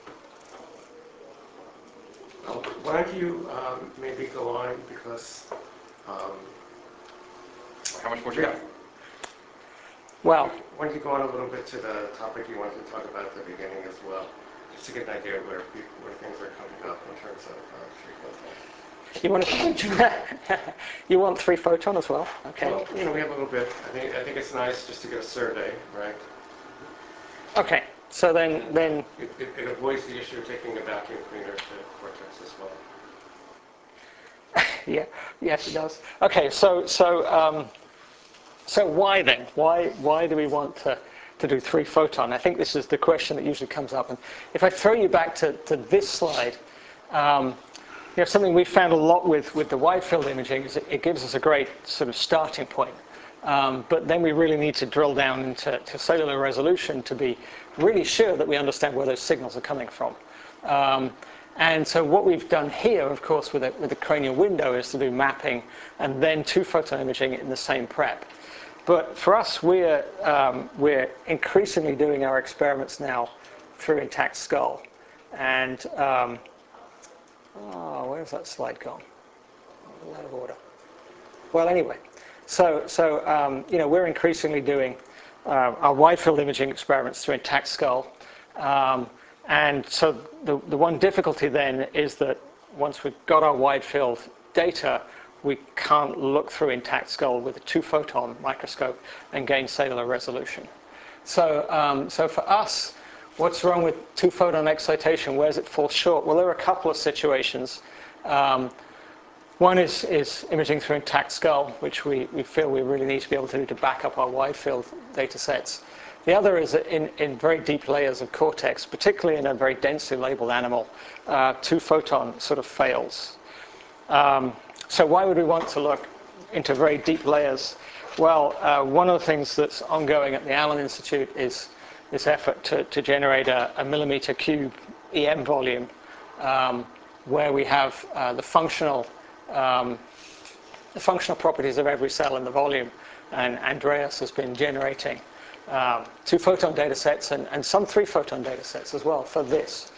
[SPEAKER 6] Well, why don't you maybe go on, because
[SPEAKER 4] How much more do you have?
[SPEAKER 1] Well,
[SPEAKER 6] why don't you go on a little bit to the topic you wanted to talk about at the beginning as well, just to get an idea of where things are coming up in terms of 3-photon.
[SPEAKER 1] you want 3-photon as well? Okay.
[SPEAKER 6] Well, we have a little bit. I think it's nice just to get a survey, right?
[SPEAKER 1] Okay. So then
[SPEAKER 6] it avoids the issue of taking a vacuum cleaner to Cortex as well.
[SPEAKER 1] yeah, yes, it does. Okay. So why then? Why do we want to to do 3 photon? I think this is the question that usually comes up. And if I throw you back to this slide, something we found a lot with the wide field imaging is it gives us a great sort of starting point. But then we really need to drill down into cellular resolution to be really sure that we understand where those signals are coming from. And so what we've done here, of course, with the cranial window is to do mapping and then 2 photon imaging in the same prep. But for us, we're increasingly doing our experiments now through intact skull. And where's that slide gone? Out of order. Well, anyway, so we're increasingly doing our wide field imaging experiments through intact skull. And so the one difficulty then is that once we've got our wide field data, we can't look through intact skull with a 2 photon microscope and gain cellular resolution. So for us, what's wrong with 2 photon excitation? Where does it fall short? Well, there are a couple of situations. One is imaging through intact skull, which we feel we really need to be able to do to back up our wide field data sets. The other is in very deep layers of cortex, particularly in a very densely labeled animal, 2 photon sort of fails. So why would we want to look into very deep layers? Well, one of the things that's ongoing at the Allen Institute is this effort to generate a millimeter cube EM volume where we have the functional properties of every cell in the volume. And Andreas has been generating 2 photon data sets and some 3 photon data sets as well for this.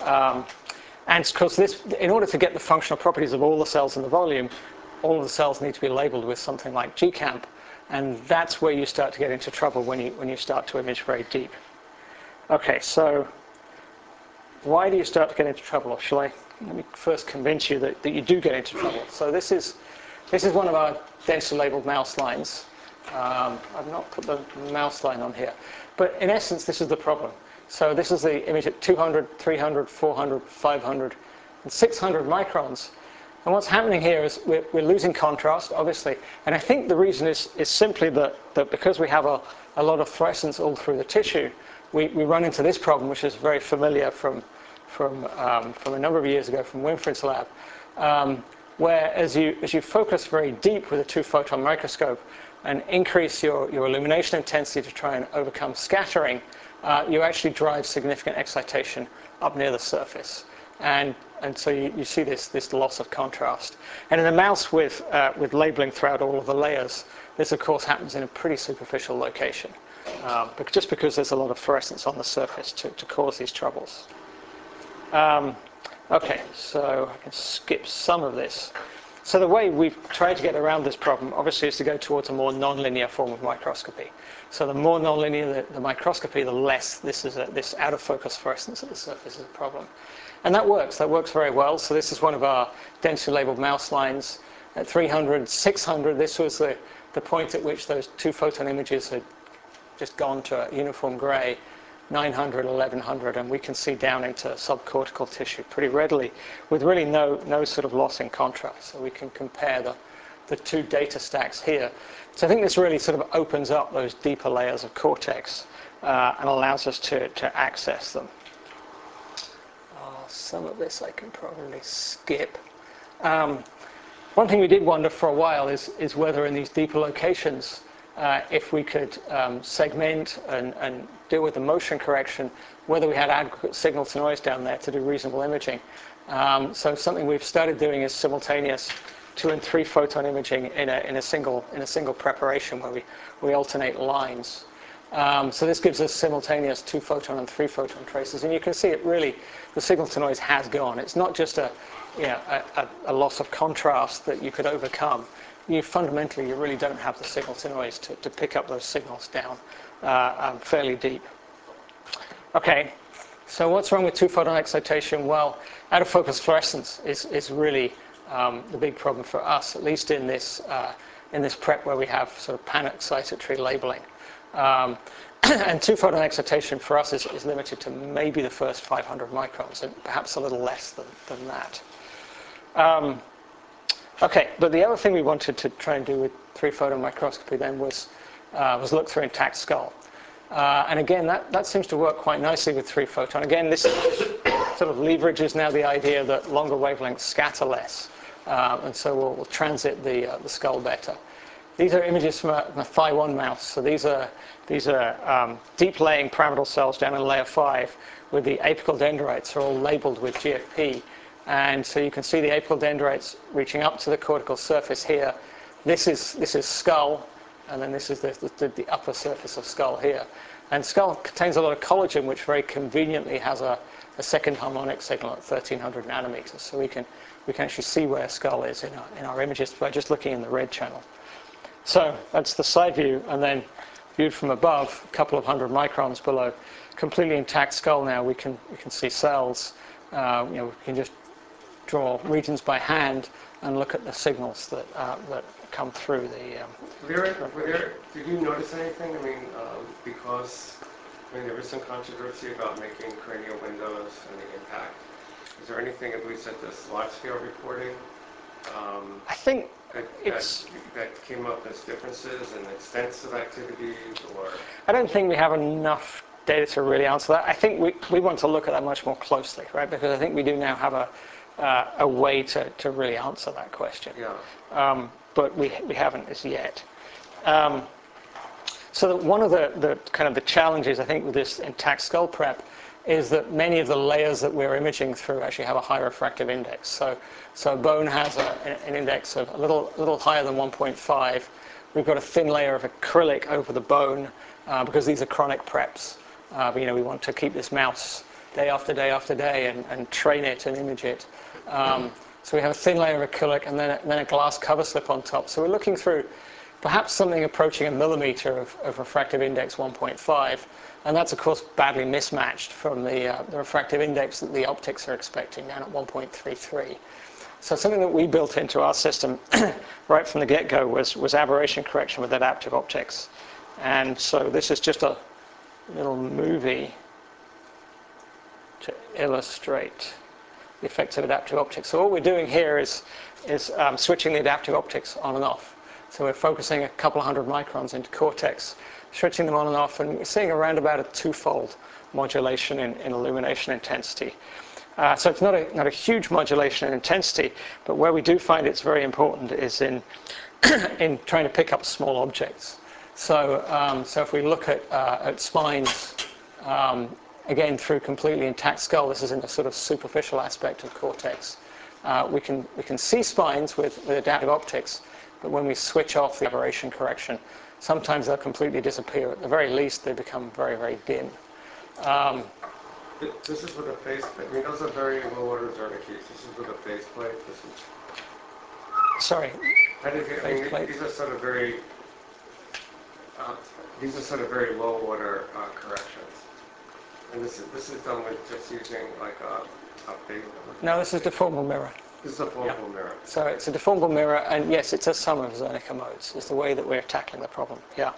[SPEAKER 1] And of course, in order to get the functional properties of all the cells in the volume, all of the cells need to be labeled with something like GCamp. And that's where you start to get into trouble when you start to image very deep. Okay, so why do you start to get into trouble? Or let me first convince you that you do get into trouble. So this is one of our densely labeled mouse lines. I've not put the mouse line on here. But in essence, this is the problem. So this is the image at 200, 300, 400, 500, and 600 microns. And what's happening here is we're losing contrast, obviously. And I think the reason is simply that because we have a lot of fluorescence all through the tissue, we run into this problem, which is very familiar from a number of years ago from Winfried's lab, where as you focus very deep with a 2 photon microscope and increase your illumination intensity to try and overcome scattering, you actually drive significant excitation up near the surface. And so you see this loss of contrast. And in a mouse with labeling throughout all of the layers, this of course happens in a pretty superficial location, just because there's a lot of fluorescence on the surface to cause these troubles. Okay, so I can skip some of this. So the way we've tried to get around this problem, obviously, is to go towards a more nonlinear form of microscopy. So the more nonlinear the microscopy, the less this out-of-focus fluorescence at the surface is a problem. And that works very well. So this is one of our densely labeled mouse lines. At 300, 600, this was the point at which those 2 photon images had just gone to a uniform gray. 900, 1100, and we can see down into subcortical tissue pretty readily with really no sort of loss in contrast. So we can compare the 2 data stacks here. So I think this really sort of opens up those deeper layers of cortex and allows us to access them. Some of this I can probably skip. One thing we did wonder for a while is whether in these deeper locations, if we could segment and deal with the motion correction, whether we had adequate signal to noise down there to do reasonable imaging. So something we've started doing is simultaneous 2 and 3 photon imaging in a single preparation where we alternate lines. So this gives us simultaneous 2 photon and 3 photon traces, and you can see it really, the signal to noise has gone. It's not just a loss of contrast that you could overcome. Fundamentally, you really don't have the signal to noise to pick up those signals down fairly deep. Okay, so what's wrong with 2 photon excitation? Well, out-of-focus fluorescence is really the big problem for us, at least in this prep where we have sort of pan-excitatory labeling. And 2 photon excitation for us is limited to maybe the first 500 microns, and perhaps a little less than that. Okay, but the other thing we wanted to try and do with 3 photon microscopy then was look through intact skull. And again, that seems to work quite nicely with 3-photon. Again, this sort of leverages now the idea that longer wavelengths scatter less. And so we'll transit the skull better. These are images from a Phi-1 mouse. So these are deep-laying pyramidal cells down in layer 5, where the apical dendrites are all labeled with GFP. And so you can see the apical dendrites reaching up to the cortical surface here. This is skull, and then this is the upper surface of skull here. And skull contains a lot of collagen, which very conveniently has a second harmonic signal at 1300 nanometers. So we can actually see where skull is in our images by just looking in the red channel. So that's the side view, and then viewed from above, a couple of 100 microns below, completely intact skull now. We can see cells. We can just draw regions by hand and look at the signals that come through the.
[SPEAKER 6] Did you notice anything? I mean, because there was some controversy about making cranial windows and the impact. Is there anything, at least at this large scale reporting?
[SPEAKER 1] I think
[SPEAKER 6] that came up as differences in extensive activities, or?
[SPEAKER 1] I don't think we have enough data to really answer that. I think we want to look at that much more closely, right? Because I think we do now have a way to really answer that question.
[SPEAKER 6] Yeah.
[SPEAKER 1] But we haven't as yet. So that one of the kind of the challenges I think with this intact skull prep is that many of the layers that we're imaging through actually have a high refractive index. So bone has an index of a little higher than 1.5. We've got a thin layer of acrylic over the bone because these are chronic preps. We want to keep this mouse day after day after day and train it and image it. So we have a thin layer of acrylic and then a glass cover slip on top. So we're looking through perhaps something approaching a millimeter of refractive index 1.5. And that's, of course, badly mismatched from the refractive index that the optics are expecting down at 1.33. So something that we built into our system right from the get-go was aberration correction with adaptive optics. And so this is just a little movie to illustrate the effects of adaptive optics. So what we're doing here is switching the adaptive optics on and off. So we're focusing a couple of 100 microns into cortex, switching them on and off, and we're seeing around about a twofold modulation in illumination intensity. So it's not a huge modulation in intensity, but where we do find it's very important is in trying to pick up small objects. So if we look at spines, again through completely intact skull, this is in the sort of superficial aspect of cortex. We can see spines with adaptive optics, but when we switch off the aberration correction, sometimes they'll completely disappear. At the very least, they become very, very dim.
[SPEAKER 6] This is with a face plate. I mean, those are very low order Zernickeys. This is with a face plate.
[SPEAKER 1] Sorry.
[SPEAKER 6] These are sort of very. These are sort of very low order corrections. And this is done with just using like a big.
[SPEAKER 1] No, this is deformable mirror.
[SPEAKER 6] This is a deformable mirror.
[SPEAKER 1] So it's a deformable mirror, and yes, it's a sum of Zernicke modes. Is the way that we're tackling the problem. Yeah.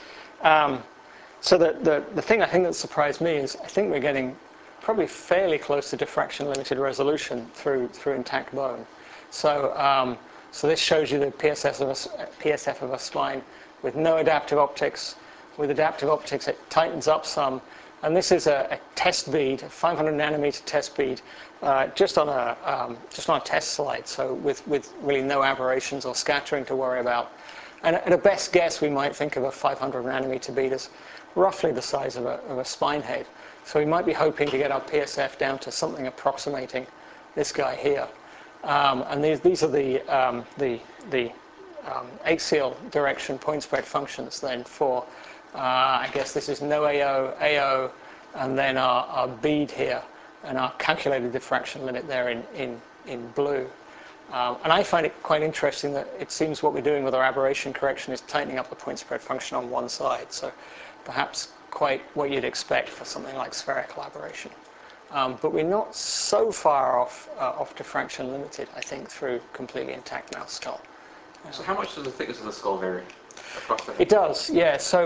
[SPEAKER 1] So the thing I think that surprised me is I think we're getting probably fairly close to diffraction limited resolution through intact bone. So so this shows you the PSF of a spine with no adaptive optics. With adaptive optics, it tightens up some. And this is a test bead, a 500 nanometer test bead, just on a test slide. So with really no aberrations or scattering to worry about. And at a best guess, we might think of a 500 nanometer bead as roughly the size of a spine head. So we might be hoping to get our PSF down to something approximating this guy here. And these are the axial direction point spread functions then for, I guess this is no AO, AO, and then our bead here, and our calculated diffraction limit there in blue. And I find it quite interesting that it seems what we're doing with our aberration correction is tightening up the point spread function on one side. So perhaps quite what you'd expect for something like spherical aberration. But we're not so far off diffraction limited, I think, through completely intact mouse skull.
[SPEAKER 4] So how much does the thickness of the skull vary across the head?
[SPEAKER 1] It does, yeah. So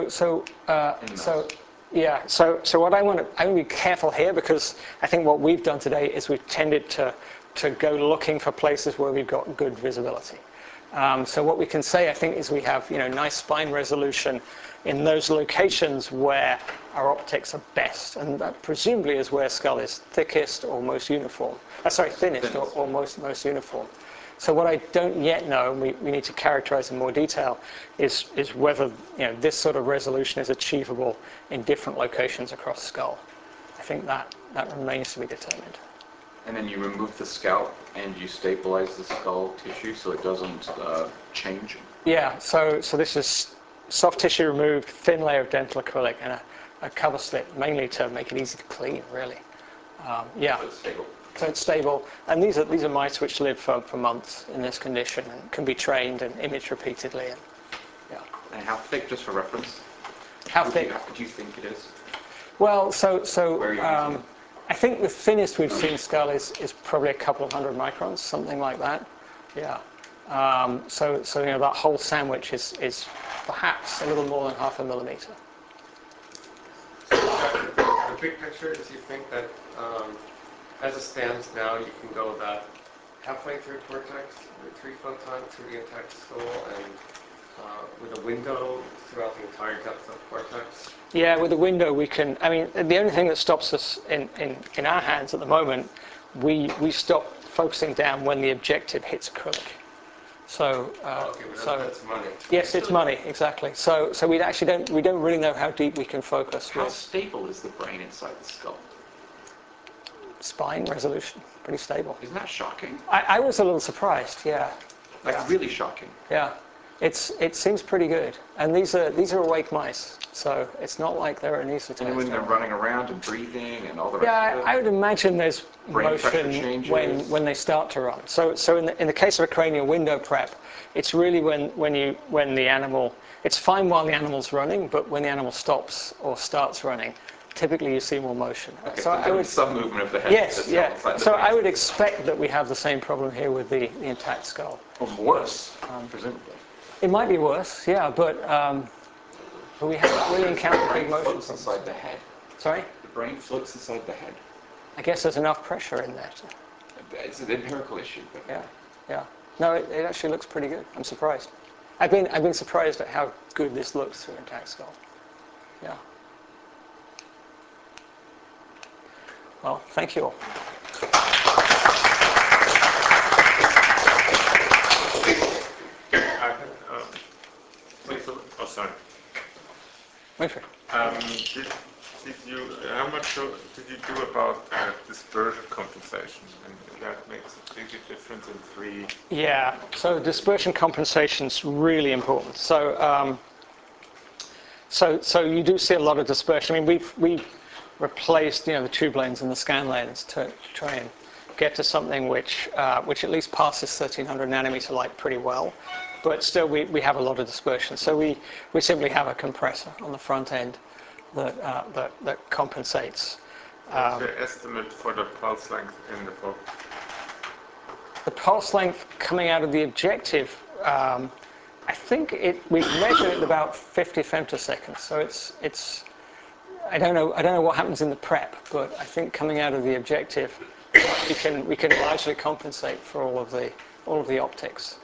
[SPEAKER 1] what I want to be careful here, because I think what we've done today is we've tended to go looking for places where we've got good visibility. So what we can say, I think, is we have nice spine resolution in those locations where our optics are best, and that presumably is where skull is thickest or most uniform. Thinnest or most uniform. So what I don't yet know, and we need to characterize in more detail, is whether this sort of resolution is achievable in different locations across skull. I think that remains to be determined.
[SPEAKER 4] And then you remove the scalp and you stabilize the skull tissue so it doesn't change?
[SPEAKER 1] Yeah, so this is soft tissue removed, thin layer of dental acrylic, and a cover slip, mainly to make it easy to clean, really. Yeah.
[SPEAKER 4] So it's stable.
[SPEAKER 1] So it's stable, and these are mice which live for months in this condition and can be trained and imaged repeatedly. And, yeah.
[SPEAKER 4] And how thick, just for reference?
[SPEAKER 1] How thick?
[SPEAKER 4] Do you think it is?
[SPEAKER 1] Well,
[SPEAKER 4] Where are you using it?
[SPEAKER 1] I think the thinnest we've seen skull is probably a couple of hundred microns, something like that. Yeah. So that whole sandwich is perhaps a little more than 0.5 millimeter.
[SPEAKER 6] The big picture is you think that as it stands now, you can go about halfway through cortex with 3 photon through the intact skull and with a window throughout the entire depth of cortex.
[SPEAKER 1] Yeah, with the window we can. I mean, the only thing that stops us in our hands at the moment, we stop focusing down when the objective hits acrylic. So,
[SPEAKER 6] that's money.
[SPEAKER 1] Yes, it's money, exactly. So we actually don't really know how deep we can focus.
[SPEAKER 4] How stable is the brain inside the skull?
[SPEAKER 1] Spine resolution, pretty stable.
[SPEAKER 4] Isn't that shocking?
[SPEAKER 1] I was a little surprised. Yeah.
[SPEAKER 4] Really shocking.
[SPEAKER 1] Yeah. It seems pretty good, and these are awake mice, so it's not like they're anesthetized.
[SPEAKER 4] And when they're running around and breathing and all the rest of it?
[SPEAKER 1] I would imagine there's
[SPEAKER 4] brain pressure
[SPEAKER 1] motion
[SPEAKER 4] changes.
[SPEAKER 1] when they start to run. So in the case of a cranial window prep, it's really when the animal, it's fine while the animal's running, but when the animal stops or starts running, typically you see more motion.
[SPEAKER 4] Okay,
[SPEAKER 1] so I would
[SPEAKER 4] some movement of the head.
[SPEAKER 1] Yes, yeah. So I would expect that we have the same problem here with the intact skull.
[SPEAKER 4] Or worse, presumably.
[SPEAKER 1] It might be worse, yeah, but we haven't really encountered big motion
[SPEAKER 4] floats
[SPEAKER 1] problems.
[SPEAKER 4] inside the head.
[SPEAKER 1] Sorry?
[SPEAKER 4] The brain floats inside the head.
[SPEAKER 1] I guess there's enough pressure in there.
[SPEAKER 4] It's an empirical issue. But
[SPEAKER 1] Yeah. No, it actually looks pretty good. I'm surprised. I've been surprised at how good this looks through intact skull. Yeah. Well, thank you all.
[SPEAKER 11] Sorry.
[SPEAKER 1] Wait for it.
[SPEAKER 11] How much did you do about dispersion compensation? And that makes a big difference in 3.
[SPEAKER 1] Yeah. So dispersion compensation is really important. So you do see a lot of dispersion. I mean, we've replaced the tube lens and the scan lens to try and get to something which at least passes 1300 nanometer light pretty well. But still, we have a lot of dispersion. So we simply have a compressor on the front end that compensates.
[SPEAKER 11] What's your estimate for the pulse length in the book?
[SPEAKER 1] The pulse length coming out of the objective, I think we've measured it at about 50 femtoseconds. So it's I don't know what happens in the prep, but I think coming out of the objective, we can largely compensate for all of the optics.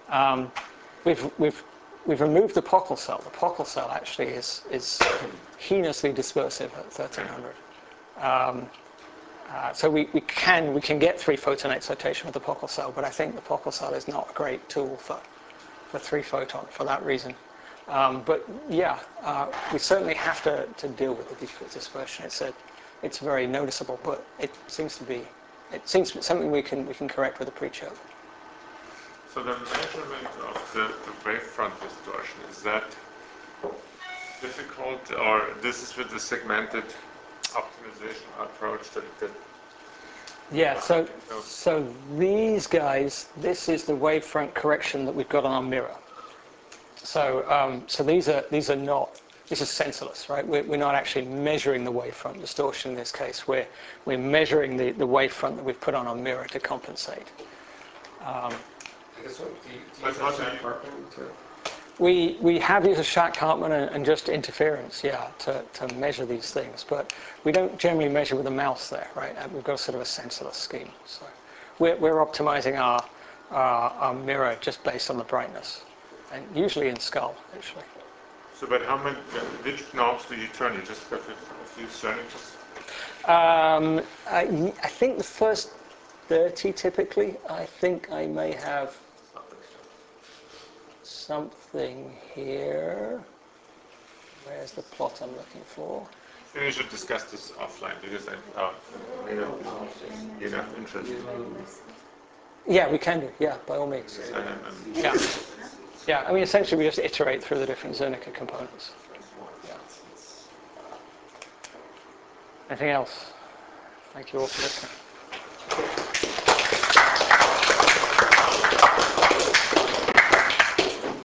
[SPEAKER 1] We've removed the Pockle cell. The Pockle cell actually is heinously dispersive at 1300. So we can get 3 photon excitation with the Pockle cell, but I think the Pockle cell is not a great tool for 3 photon for that reason. But yeah, we certainly have to deal with the dispersion. It's very noticeable, but it seems something we can correct with a pre-choke.
[SPEAKER 11] So the measurement of the wavefront distortion, is that difficult, or this is with the segmented optimization approach that
[SPEAKER 1] Yeah, so these guys, this is the wavefront correction that we've got on our mirror. So these are not. This is sensorless, right? We're not actually measuring the wavefront distortion in this case. We're measuring the wavefront that we've put on our mirror to compensate. We have used a Schacht-Hartmann and just interference, to measure these things, but we don't generally measure with a mouse there, right? We've got sort of a sensorless scheme. So we're optimizing are mirrored just based on the brightness, and usually in skull, actually.
[SPEAKER 11] So, but how many, which knobs do you turn? You just have a few settings?
[SPEAKER 1] I think the first 30 typically. I think I may have something here. Where's the plot I'm looking for?
[SPEAKER 11] Maybe we should discuss this offline because I may not be enough interest.
[SPEAKER 1] Yeah, we can do. Yeah, by all means. Yeah. Yeah, I mean, essentially we just iterate through the different Zernica components. Yeah. Anything else? Thank you all for listening.